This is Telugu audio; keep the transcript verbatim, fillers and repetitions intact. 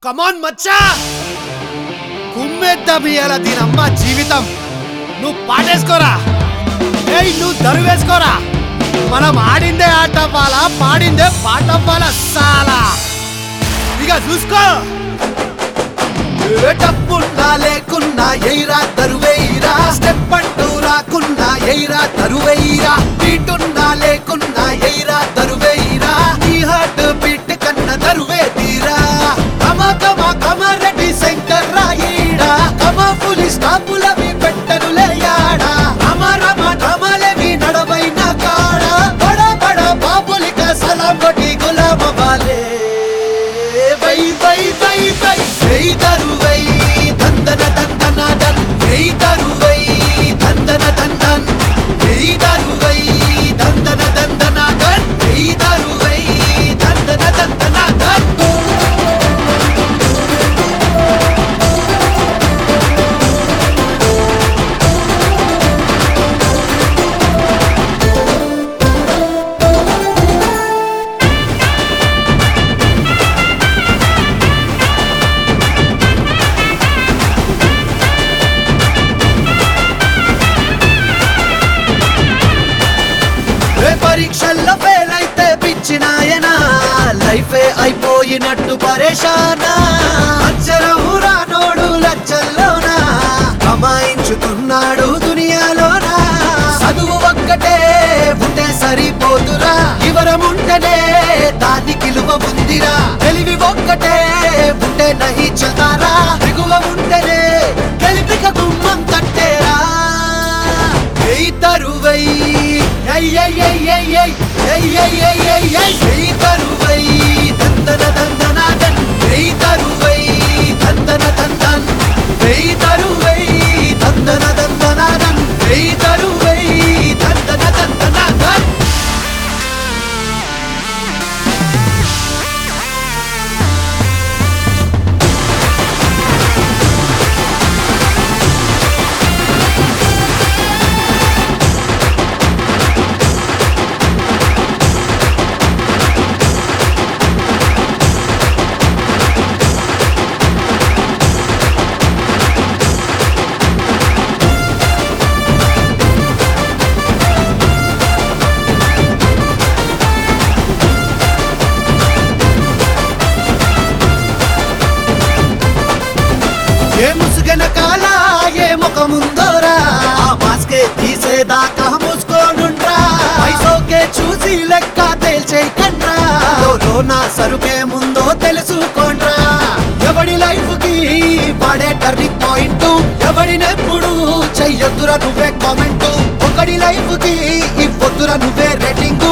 కమాన్ మచ్చా, కుమ్మేద్దాం ఇయాల దీనమ్మ జీవితం. నువ్వు పాటేసుకోరా, ఏయ్ నువ్వు దరువేసుకోరా. మనం ఆడిందే ఆట అవ్వాలా, పాడిందే పాట అవ్వాలా సాలా. ఇక చూసుకో, డబ్బున్నా లేకున్నా ఎయిరా దరువేయిరా, స్టెప్ అంటూ రాకున్నా ఎయిరా దరువేయిరా, బీటున్నా లేకున్నా ఎయిరా దరువేయిరా, నీ హార్ట్ బీట్ కన్నా దరువే తీరా. కమ కమ కమరెడ్డి శంకర్ రాయిడా, కమ పులి స్టాపులవి పెట్టనులే యాడా, రమ రమ రమలవి నడవైన కాడ, బడ బడ బాబులిక సలాం కొట్టి గులామ వాలే. వై వై వై వై వై దరువై దందన దందన దన్, వై దరువై దందన దందన్, వై దరువై దందన దందన దన్, వై దరువై దందన దందన దన్. పరీక్షల్లో ఫెయిల్ అయితే పిచ్చినాయనా, లైఫే అయిపోయినట్టు పరేషానా. అచ్చరం రానోడు లచ్చల్లోనా, కమాయించుతున్నాడు దునియాలోనా. చదువు ఒక్కటే ఉంటే సరిపోతురా, వివరం ఉంటేనే దాన్ని విలువ ఉందిరా. తెలివి ఒక్కటే ఉంటే నహి చతారా, దిగువ ఉంటేనే గెలిపిక గుమ్మం తట్టేరా. ఏయ్ తరువై Ay ay ay ay ay ay ay ay ay ay ay taruvai dandana dandana dan ay taruvai dandana dandan ay taruvai dandana dandana dan ay taruvai dandana dandana dan. ఏ ముసుగన కాల ఏ ముఖముందోరా, ఆ మాస్కే తీసేదాకా మూసుకోనుండ్రా. పైసోకే చూసి లెక్క తేల్చేయకండ్రా, నా సరుకే ముందో తెలుసుకోండ్రా. ఎవడి లైఫ్ కి వాడే టర్నింగ్ పాయింట్, ఎవడినెప్పుడు చెయ్యొద్దురా నువ్వే కామెంట్. ఒకడి లైఫ్ కి ఇవ్వొద్దురా నువ్వే రేటింగ్.